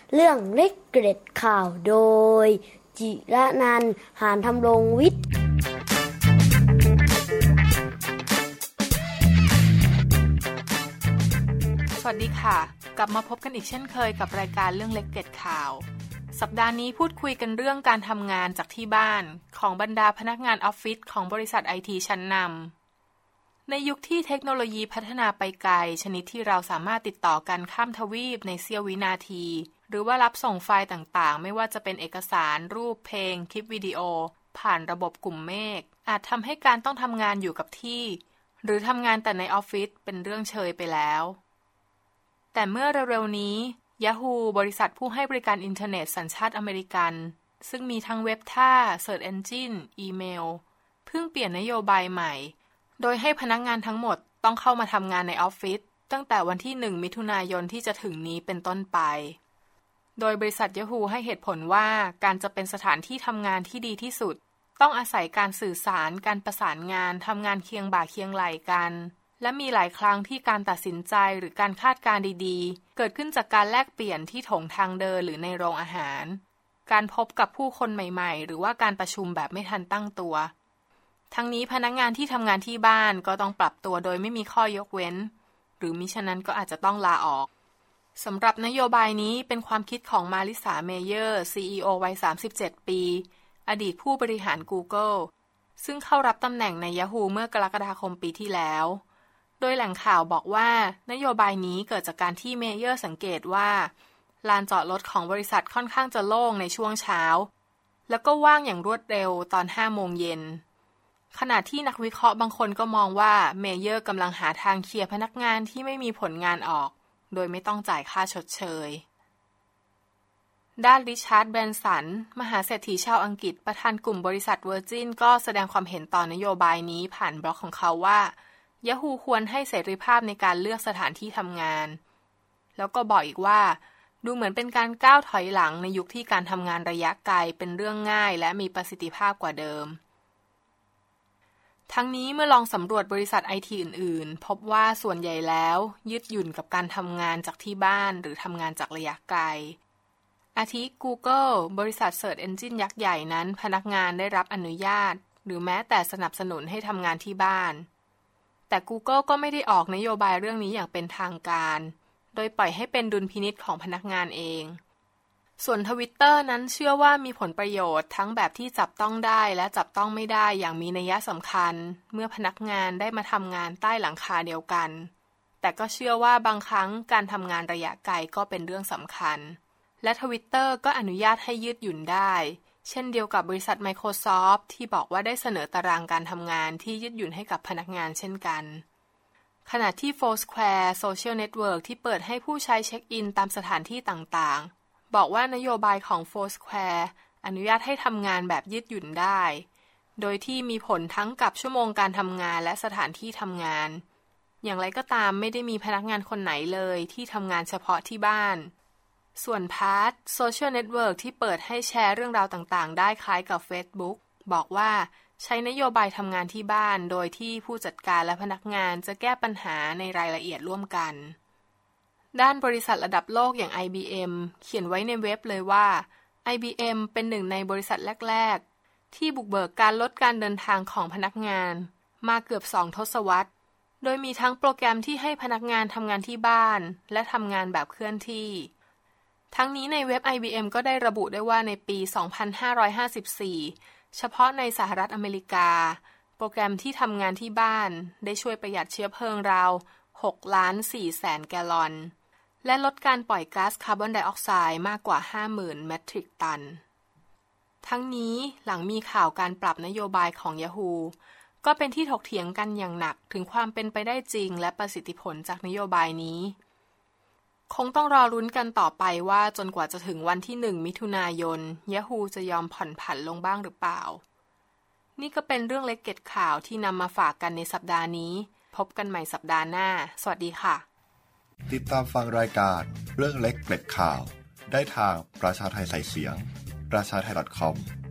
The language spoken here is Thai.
เรื่องเล็กเกร็ดข่าวโดยจิรนันท์ หานธำรงวิทย์สวัสดีค่ะกลับมาพบกันอีกเช่นเคยกับรายการเรื่องเล็กเกร็ดข่าวสัปดาห์นี้พูดคุยกันเรื่องการทำงานจากที่บ้านของบรรดาพนักงานออฟฟิศของบริษัท IT ชั้นนำในยุคที่เทคโนโลยีพัฒนาไปไกลชนิดที่เราสามารถติดต่อกันข้ามทวีปในเสี้ยววินาทีหรือว่ารับส่งไฟล์ต่างๆไม่ว่าจะเป็นเอกสารรูปเพลงคลิปวิดีโอผ่านระบบกลุ่มเมฆอาจทำให้การต้องทำงานอยู่กับที่หรือทำงานแต่ในออฟฟิศเป็นเรื่องเชยไปแล้วแต่เมื่อเร็วๆนี้ Yahoo บริษัทผู้ให้บริการอินเทอร์เน็ตสัญชาติอเมริกันซึ่งมีทั้งเว็บท่า Search Engine อีเมลเพิ่งเปลี่ยนนโยบายใหม่โดยให้พนักงานทั้งหมดต้องเข้ามาทำงานในออฟฟิศตั้งแต่วันที่1มิถุนายนที่จะถึงนี้เป็นต้นไปโดยบริษัท Yahoo ให้เหตุผลว่าการจะเป็นสถานที่ทำงานที่ดีที่สุดต้องอาศัยการสื่อสารการประสานงานทำงานเคียงบ่าเคียงไหล่กันและมีหลายครั้งที่การตัดสินใจหรือการคาดการณ์ดีๆเกิดขึ้นจากการแลกเปลี่ยนที่โถงทางเดินหรือในโรงอาหารการพบกับผู้คนใหม่ๆหรือว่าการประชุมแบบไม่ทันตั้งตัวทั้งนี้พนักงานที่ทำงานที่บ้านก็ต้องปรับตัวโดยไม่มีข้อยกเว้นหรือมิฉะนั้นก็อาจจะต้องลาออกสำหรับนโยบายนี้เป็นความคิดของมาริสาเมเยอร์ CEO วัย37 ปีอดีตผู้บริหาร Google ซึ่งเข้ารับตำแหน่งใน Yahoo เมื่อกรกฎาคมปีที่แล้วโดยแหล่งข่าวบอกว่านโยบายนี้เกิดจากการที่เมเยอร์สังเกตว่าลานจอดรถของบริษัทค่อนข้างจะโล่งในช่วงเช้าแล้วก็ว่างอย่างรวดเร็วตอน 5 โมงเย็นขณะที่นักวิเคราะห์บางคนก็มองว่าเมเยอร์กำลังหาทางเคลียร์พนักงานที่ไม่มีผลงานออกโดยไม่ต้องจ่ายค่าชดเชยด้านริชาร์ด แบรนสันมหาเศรษฐีชาวอังกฤษประธานกลุ่มบริษัทเวอร์จินก็แสดงความเห็นต่อนโยบายนี้ผ่านบล็อกของเขาว่าYahoo ควรให้เสรีภาพในการเลือกสถานที่ทำงานแล้วก็บอกอีกว่าดูเหมือนเป็นการก้าวถอยหลังในยุคที่การทำงานระยะไกลเป็นเรื่องง่ายและมีประสิทธิภาพกว่าเดิมทั้งนี้เมื่อลองสำรวจบริษัท IT อื่นๆพบว่าส่วนใหญ่แล้วยืดหยุ่นกับการทำงานจากที่บ้านหรือทำงานจากระยะไกลอาทิ Google บริษัท Search Engine ยักษ์ใหญ่นั้นพนักงานได้รับอนุญาตหรือแม้แต่สนับสนุนให้ทำงานที่บ้านแต่ Google ก็ไม่ได้ออกนโยบายเรื่องนี้อย่างเป็นทางการโดยปล่อยให้เป็นดุลพินิจของพนักงานเองส่วน Twitter นั้นเชื่อว่ามีผลประโยชน์ทั้งแบบที่จับต้องได้และจับต้องไม่ได้อย่างมีนัยสำคัญเมื่อพนักงานได้มาทำงานใต้หลังคาเดียวกันแต่ก็เชื่อว่าบางครั้งการทำงานระยะไกลก็เป็นเรื่องสำคัญและ Twitter ก็อนุญาตให้ยืดหยุ่นได้เช่นเดียวกับบริษัท Microsoft ที่บอกว่าได้เสนอตารางการทำงานที่ยืดหยุ่นให้กับพนักงานเช่นกันขณะที่ Foursquare Social Network ที่เปิดให้ผู้ใช้เช็คอินตามสถานที่ต่างๆบอกว่านโยบายของ Foursquare อนุญาตให้ทำงานแบบยืดหยุ่นได้โดยที่มีผลทั้งกับชั่วโมงการทำงานและสถานที่ทำงานอย่างไรก็ตามไม่ได้มีพนักงานคนไหนเลยที่ทำงานเฉพาะที่บ้านส่วนพาร์ทโซเชียลเน็ตเวิร์กที่เปิดให้แชร์เรื่องราวต่างๆได้คล้ายกับ Facebook บอกว่าใช้นโยบายทำงานที่บ้านโดยที่ผู้จัดการและพนักงานจะแก้ปัญหาในรายละเอียดร่วมกันด้านบริษัทระดับโลกอย่าง IBM เขียนไว้ในเว็บเลยว่า IBM เป็นหนึ่งในบริษัทแรกๆที่บุกเบิกการลดการเดินทางของพนักงานมาเกือบ2 ทศวรรษโดยมีทั้งโปรแกรมที่ให้พนักงานทำงานที่บ้านและทำงานแบบเคลื่อนที่ทั้งนี้ในเว็บ IBM ก็ได้ระบุได้ว่าในปี 2554 เฉพาะในสหรัฐอเมริกาโปรแกรมที่ทำงานที่บ้านได้ช่วยประหยัดเชื้อเพลิงราว 6.4 แสนแกลลอนและลดการปล่อยก๊าซคาร์บอนไดออกไซด์มากกว่า 50,000 เมตริกตันทั้งนี้หลังมีข่าวการปรับนโยบายของ Yahoo ก็เป็นที่ถกเถียงกันอย่างหนักถึงความเป็นไปได้จริงและประสิทธิผลจากนโยบายนี้คงต้องรอรุ้นกันต่อไปว่าจนกว่าจะถึงวันที่1มิถุนายน Yahoo จะยอมผ่อนผันลงบ้างหรือเปล่านี่ก็เป็นเรื่องเล็กเกร็ดข่าวที่นำมาฝากกันในสัปดาห์นี้พบกันใหม่สัปดาห์หน้าสวัสดีค่ะติดตามฟังรายการเรื่องเล็กเกร็ดข่าวได้ทางประชาไทยใส่เสียงประชาไทย .com